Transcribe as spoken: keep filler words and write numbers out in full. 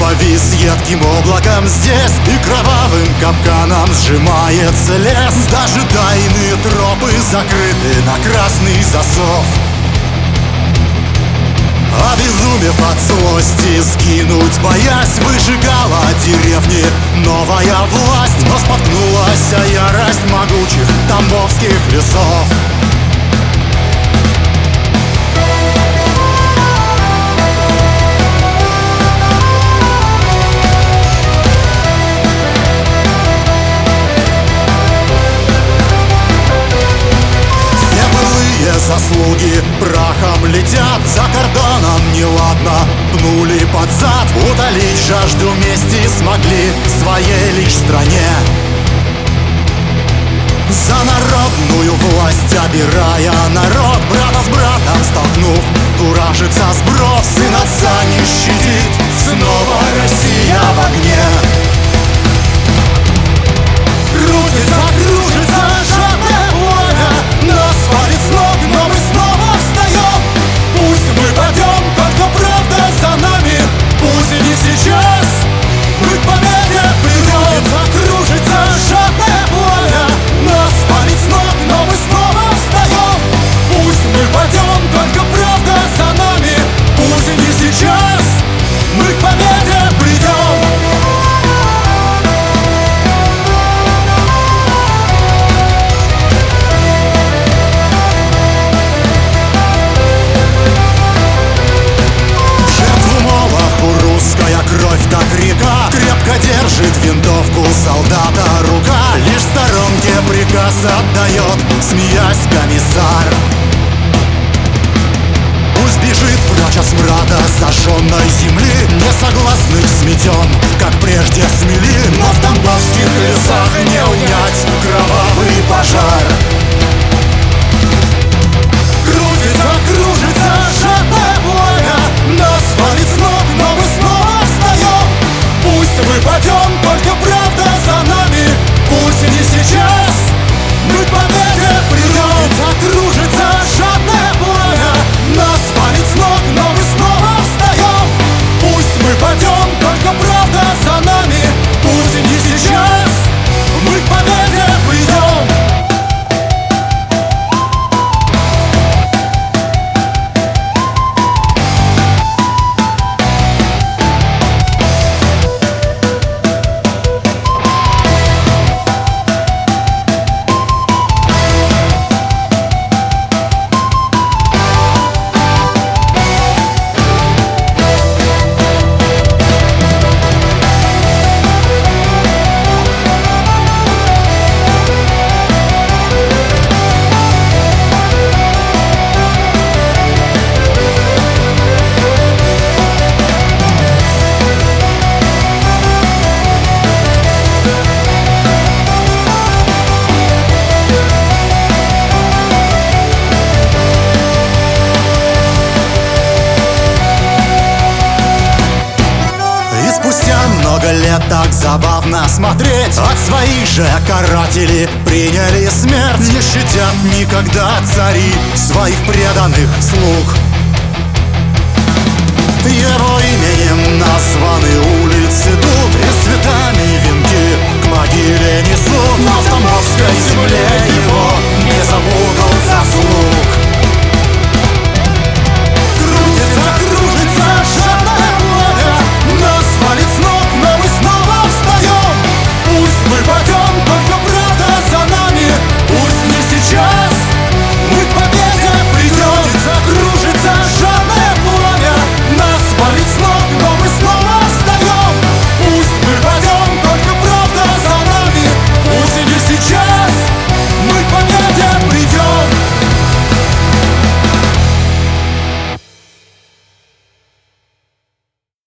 повис едким облаком здесь, и кровавым капканом сжимается лес. Даже тайные тропы закрыты на красный засов. Обезумев от злости, сгинуть боясь, выжигала деревни новая власть. Но споткнулась о ярость могучих тамбовских лесов. Заслуги прахом летят, за кордоном неладно пнули под зад. Утолить жажду мести смогли в своей лишь стране. За народную власть обирая народ, брата с братом столкнув, куражится сброд. Сын отца не щадит, снова Россия в огне. Крутится, кружится жадная воля, нас валит с ног, но мы снова встаем. Пусть мы пойдем, только правда за нами, пусть и не сейчас, мы к победе придем. Крутится, кружится жадная воля, нас валит с ног, но мы снова встаем. Пусть мы пойдем, только правда за нами, пусть и не сейчас, мы к победе придем. Кровь так река, крепко держит винтовку солдата рука. Лишь в сторонке приказ отдает, смеясь, комиссар. Пусть бежит прочь от смрада сожженной земли, несогласных сметен, как прежде смели. Но в тамбовских лесах не унять кровавый пожар. Крутится, кружится жадная воля, нас валит с ног, но мы снова встаем. Пусть мы пойдем, только правда за нами, пусть и не сейчас, мы к победе придем. Кружится жадная воля, нас валит с ног, но мы снова встаем. Пусть мы пойдем, только правда за нами, пусть и не сейчас, мы к победе придем. Много лет так забавно смотреть, от своих же карателей приняли смерть. Не щадят никогда цари своих преданных слуг. Его имя